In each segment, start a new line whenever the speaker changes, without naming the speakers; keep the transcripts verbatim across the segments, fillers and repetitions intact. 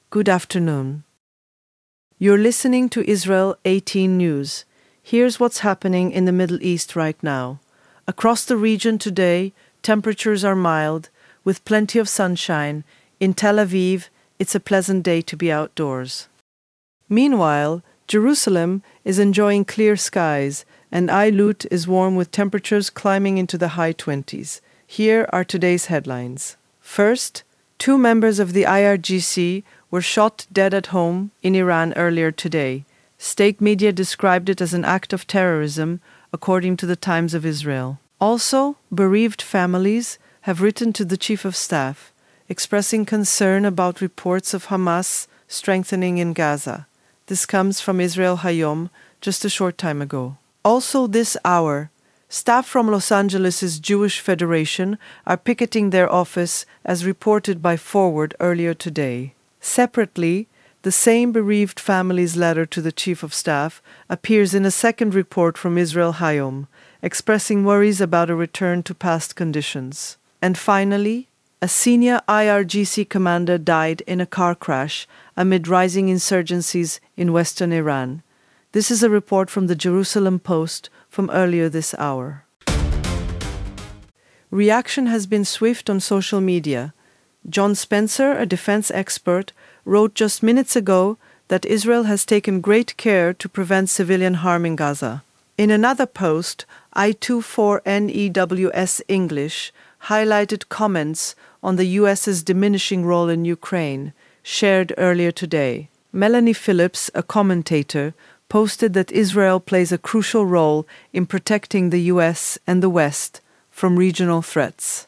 Good afternoon. You're listening to Israel eighteen News. Here's what's happening in the Middle East right now. Across the region today, temperatures are mild, with plenty of sunshine. In Tel Aviv, it's a pleasant day to be outdoors. Meanwhile, Jerusalem is enjoying clear skies, and Eilut is warm with temperatures climbing into the high twenties. Here are today's headlines. First, two members of the I R G C were shot dead at home in Iran earlier today. State media described it as an act of terrorism, according to the Times of Israel. Also, bereaved families have written to the Chief of Staff, expressing concern about reports of Hamas strengthening in Gaza. This comes from Israel Hayom just a short time ago. Also this hour, staff from Los Angeles' Jewish Federation are picketing their office, as reported by Forward earlier today. Separately, the same bereaved family's letter to the Chief of Staff appears in a second report from Israel Hayom, expressing worries about a return to past conditions. And finally, a senior I R G C commander died in a car crash amid rising insurgencies in western Iran. This is a report from the Jerusalem Post from earlier this hour. Reaction has been swift on social media. John Spencer, a defense expert, wrote just minutes ago that Israel has taken great care to prevent civilian harm in Gaza. In another post, I twenty-four N E W S English highlighted comments on the U S's diminishing role in Ukraine, shared earlier today. Melanie Phillips, a commentator, posted that Israel plays a crucial role in protecting the U S and the West from regional threats.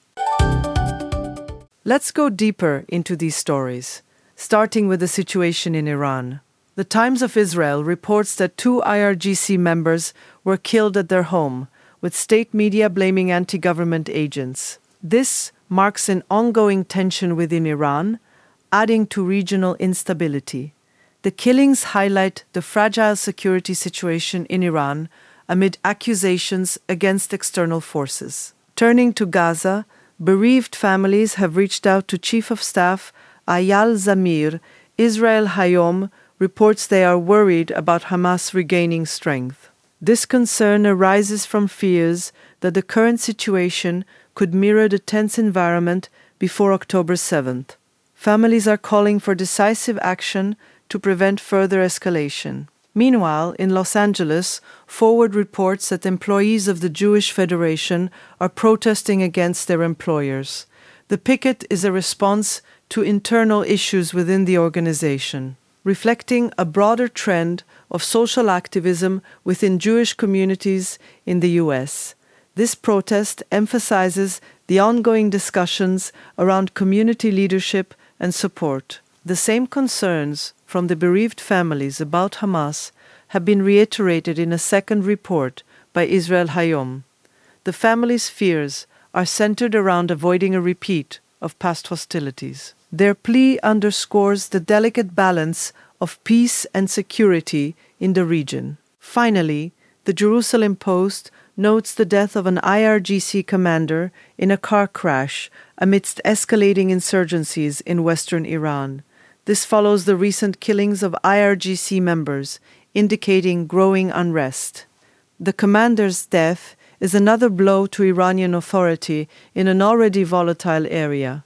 Let's go deeper into these stories, starting with the situation in Iran. The Times of Israel reports that two I R G C members were killed at their home, with state media blaming anti-government agents. This marks an ongoing tension within Iran, adding to regional instability. The killings highlight the fragile security situation in Iran amid accusations against external forces. Turning to Gaza, bereaved families have reached out to Chief of Staff Eyal Zamir. Israel Hayom reports they are worried about Hamas regaining strength. This concern arises from fears that the current situation could mirror the tense environment before October seventh. Families are calling for decisive action to prevent further escalation. Meanwhile, in Los Angeles, Forward reports that employees of the Jewish Federation are protesting against their employers. The picket is a response to internal issues within the organization, reflecting a broader trend of social activism within Jewish communities in the U S. This protest emphasizes the ongoing discussions around community leadership and support. The same concerns from the bereaved families about Hamas have been reiterated in a second report by Israel Hayom. The families' fears are centered around avoiding a repeat of past hostilities. Their plea underscores the delicate balance of peace and security in the region. Finally, the Jerusalem Post notes the death of an I R G C commander in a car crash amidst escalating insurgencies in western Iran. This follows the recent killings of I R G C members, indicating growing unrest. The commander's death is another blow to Iranian authority in an already volatile area.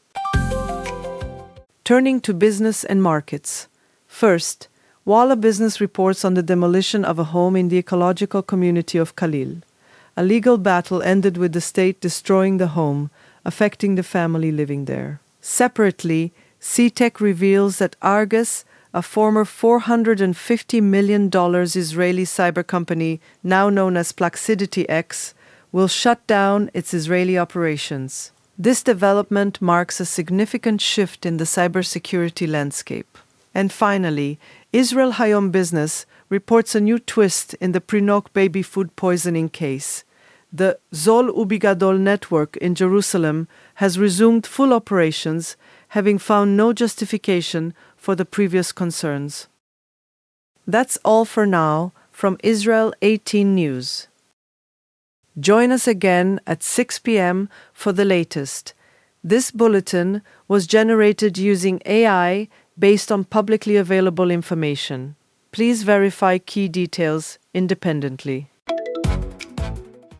Turning to business and markets. First, Walla Business reports on the demolition of a home in the ecological community of Khalil. A legal battle ended with the state destroying the home, affecting the family living there. Separately, C TEC reveals that Argus, a former four hundred fifty million dollars Israeli cyber company now known as Plaxidity X, will shut down its Israeli operations. This development marks a significant shift in the cybersecurity landscape. And finally, Israel Hayom Business reports a new twist in the Prinok baby food poisoning case. The Zol Ubigadol network in Jerusalem has resumed full operations, having found no justification for the previous concerns. That's all for now from Israel eighteen News. Join us again at six p.m. for the latest. This bulletin was generated using A I based on publicly available information. Please verify key details independently.